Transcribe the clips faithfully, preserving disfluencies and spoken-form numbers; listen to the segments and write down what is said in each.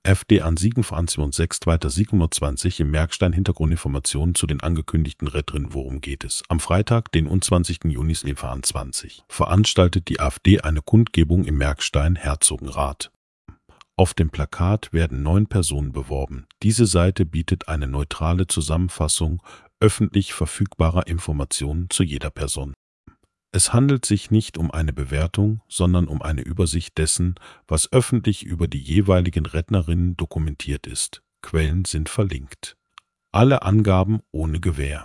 F D an Siegenveranziehung sechs weiter siebenhundertzwanzig im Merkstein Hintergrundinformationen zu den angekündigten Rettern. Worum geht es? Am Freitag, den unzwanzigsten Juni zweitausendzweiundzwanzig, veranstaltet die AfD eine Kundgebung im Merkstein Herzogenrath. Auf dem Plakat werden neun Personen beworben. Diese Seite bietet eine neutrale Zusammenfassung öffentlich verfügbarer Informationen zu jeder Person. Es handelt sich nicht um eine Bewertung, sondern um eine Übersicht dessen, was öffentlich über die jeweiligen Rednerinnen dokumentiert ist. Quellen sind verlinkt. Alle Angaben ohne Gewähr.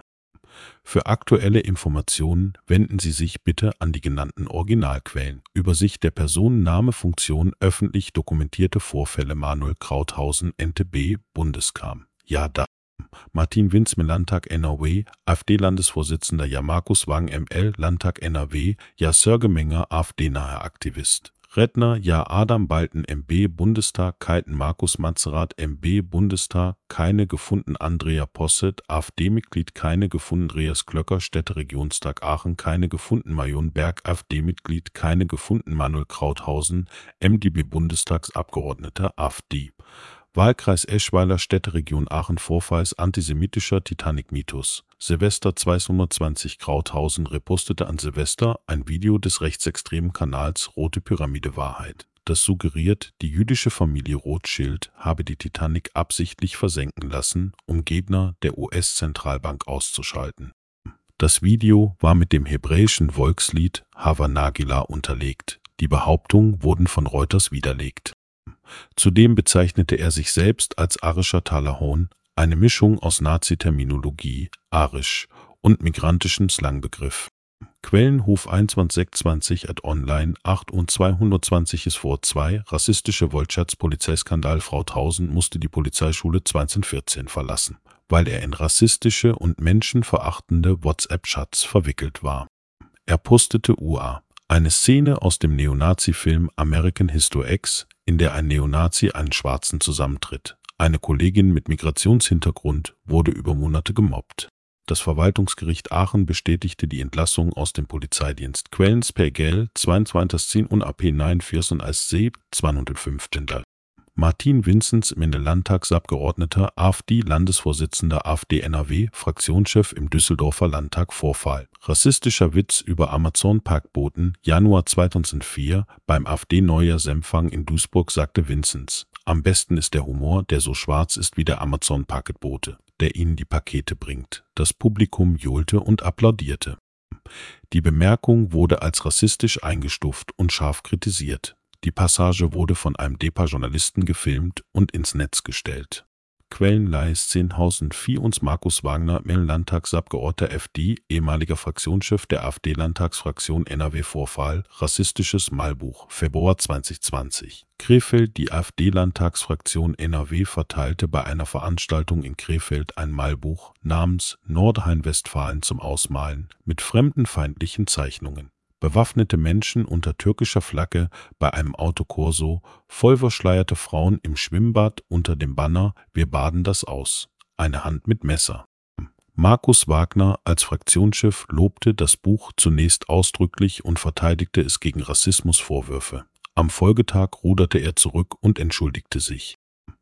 Für aktuelle Informationen wenden Sie sich bitte an die genannten Originalquellen. Übersicht der Personennamefunktion öffentlich dokumentierte Vorfälle. Manuel Krauthausen, N T B, Bundeskam. Ja, da. Martin Winzme, Landtag N R W, AfD-Landesvorsitzender. Ja, Markus Wang, M L, Landtag N R W. Ja, Sörge Menger, AfD-naher Aktivist. Redner. Ja, Adam Balten, M B, Bundestag. Keiten Markus Matzerath, M B, Bundestag. Keine gefunden. Andrea Posset, AfD-Mitglied. Keine gefunden. Andreas Klöcker, Städteregionstag Aachen. Keine gefunden. Marion Berg, AfD-Mitglied. Keine gefunden. Manuel Krauthausen, M D B, Bundestagsabgeordneter, AfD. Wahlkreis Eschweiler, Städteregion Aachen. Vorfalls antisemitischer Titanic-Mythos. Silvester zweitausendzwanzig. Krauthausen repostete an Silvester ein Video des rechtsextremen Kanals Rote Pyramide Wahrheit. Das suggeriert, die jüdische Familie Rothschild habe die Titanic absichtlich versenken lassen, um Gegner der U S-Zentralbank auszuschalten. Das Video war mit dem hebräischen Volkslied Hava Nagila unterlegt. Die Behauptungen wurden von Reuters widerlegt. Zudem bezeichnete er sich selbst als arischer Talahon, eine Mischung aus Nazi-Terminologie, arisch und migrantischen Slangbegriff. Quellen Hof einundzwanzig sechsundzwanzig at online acht und zweihundertzwanzig ist vor zwei. Rassistische Wortschatz-Polizeiskandal. Frau Tausend musste die Polizeischule zweitausendvierzehn verlassen, weil er in rassistische und menschenverachtende WhatsApp-Chats verwickelt war. Er postete U A. Eine Szene aus dem Neonazi-Film American History X, in der ein Neonazi einen Schwarzen zusammentritt. Eine Kollegin mit Migrationshintergrund wurde über Monate gemobbt. Das Verwaltungsgericht Aachen bestätigte die Entlassung aus dem Polizeidienst. Quellen Spegel, zweiundzwanzigster zehnter und A P neunundvierzig als Seb, zweihundertfünfzehn. Martin Vinzens, Landtagsabgeordneter, AfD-Landesvorsitzender, AfD N R W, Fraktionschef im Düsseldorfer Landtag. Vorfall. Rassistischer Witz über Amazon-Paketboten. Januar zweitausendvier. Beim AfD-Neujahrsempfang in Duisburg sagte Vinzens: Am besten ist der Humor, der so schwarz ist wie der Amazon-Paketbote, der Ihnen die Pakete bringt. Das Publikum johlte und applaudierte. Die Bemerkung wurde als rassistisch eingestuft und scharf kritisiert. Die Passage wurde von einem DEPA-Journalisten gefilmt und ins Netz gestellt. Quellen Leis zehntausendvier und Markus Wagner, Landtagsabgeordneter F D, ehemaliger Fraktionschef der AfD-Landtagsfraktion N R W. Vorfall, rassistisches Malbuch, Februar zweitausendzwanzig. Krefeld. Die AfD-Landtagsfraktion N R W verteilte bei einer Veranstaltung in Krefeld ein Malbuch namens Nordrhein-Westfalen zum Ausmalen mit fremdenfeindlichen Zeichnungen. Bewaffnete Menschen unter türkischer Flagge bei einem Autokorso, vollverschleierte Frauen im Schwimmbad unter dem Banner Wir baden das aus. Eine Hand mit Messer. Markus Wagner als Fraktionschef lobte das Buch zunächst ausdrücklich und verteidigte es gegen Rassismusvorwürfe. Am Folgetag ruderte er zurück und entschuldigte sich.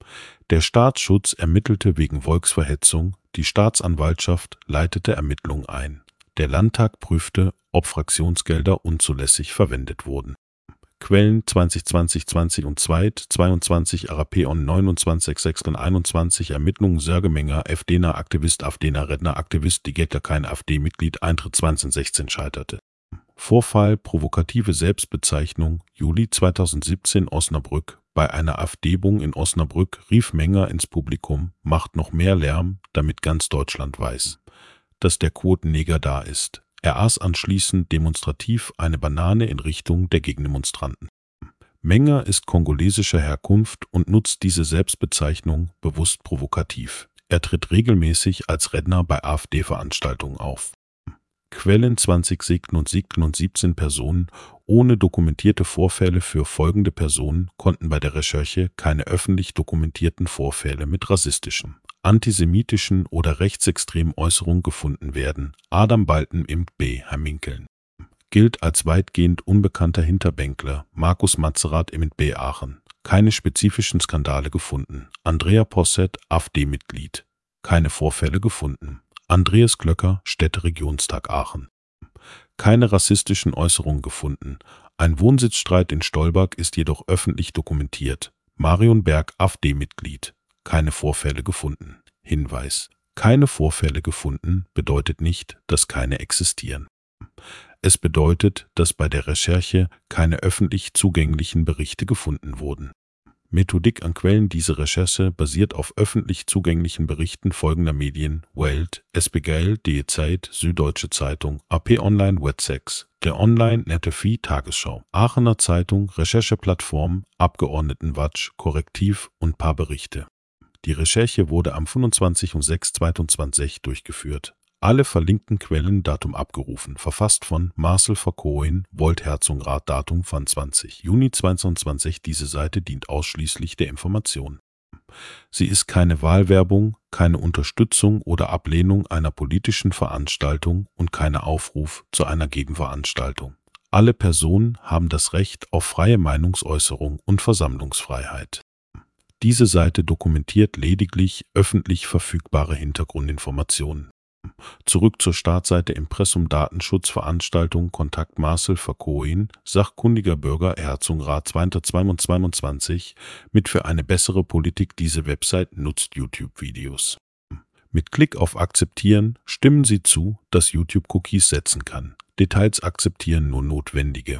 Der Staatsschutz ermittelte wegen Volksverhetzung, die Staatsanwaltschaft leitete Ermittlungen ein. Der Landtag prüfte, ob Fraktionsgelder unzulässig verwendet wurden. Quellen zwanzig zwanzig zwanzig und zweiundzwanzig R A P on neunundzwanzig sechs einundzwanzig Ermittlungen Sörge Menger, AfD-naher Aktivist, AfD-naher Redner-Aktivist, die Getter kein AfD-Mitglied, Eintritt zweitausendsechzehn scheiterte. Vorfall, provokative Selbstbezeichnung, Juli zweitausendsiebzehn Osnabrück. Bei einer AfD-Bung in Osnabrück rief Menger ins Publikum: Macht noch mehr Lärm, damit ganz Deutschland weiß, dass der Quotenneger da ist. Er aß anschließend demonstrativ eine Banane in Richtung der Gegendemonstranten. Menger ist kongolesischer Herkunft und nutzt diese Selbstbezeichnung bewusst provokativ. Er tritt regelmäßig als Redner bei AfD-Veranstaltungen auf. Quellen zwanzig siebten und siebzehn Personen ohne dokumentierte Vorfälle. Für folgende Personen konnten bei der Recherche keine öffentlich dokumentierten Vorfälle mit rassistischen, antisemitischen oder rechtsextremen Äußerungen gefunden werden. Adam Balten, M B, Herminkeln. Gilt als weitgehend unbekannter Hinterbänkler. Markus Matzerath, M B, Aachen. Keine spezifischen Skandale gefunden. Andrea Posset, AfD-Mitglied. Keine Vorfälle gefunden. Andreas Glöcker, Städteregionstag Aachen. Keine rassistischen Äußerungen gefunden. Ein Wohnsitzstreit in Stolberg ist jedoch öffentlich dokumentiert. Marion Berg, AfD-Mitglied. Keine Vorfälle gefunden. Hinweis: Keine Vorfälle gefunden bedeutet nicht, dass keine existieren. Es bedeutet, dass bei der Recherche keine öffentlich zugänglichen Berichte gefunden wurden. Methodik an Quellen: Diese Recherche basiert auf öffentlich zugänglichen Berichten folgender Medien: Welt, S P G L, Die Zeit, Süddeutsche Zeitung, A P Online, Wetsex, der Online, N T F I, Tagesschau, Aachener Zeitung, Rechercheplattform, Abgeordnetenwatch, Korrektiv und paar Berichte. Die Recherche wurde am fünfundzwanzigsten sechsten zweitausendzwanzig durchgeführt. Alle verlinkten Quellen Datum abgerufen. Verfasst von Marcel Vercoen, Volt Herzogenrath. Datum von zwanzigsten Juni zweitausendzweiundzwanzig. Diese Seite dient ausschließlich der Information. Sie ist keine Wahlwerbung, keine Unterstützung oder Ablehnung einer politischen Veranstaltung und keine Aufruf zu einer Gegenveranstaltung. Alle Personen haben das Recht auf freie Meinungsäußerung und Versammlungsfreiheit. Diese Seite dokumentiert lediglich öffentlich verfügbare Hintergrundinformationen. Zurück zur Startseite: Impressum Datenschutz Veranstaltung Kontakt Marcel Vercoen, sachkundiger Bürger, Herzogenrath, zweiter zweitausendzweiundzwanzig. Mit für eine bessere Politik. Diese Website nutzt YouTube-Videos. Mit Klick auf Akzeptieren stimmen Sie zu, dass YouTube Cookies setzen kann. Details akzeptieren nur notwendige.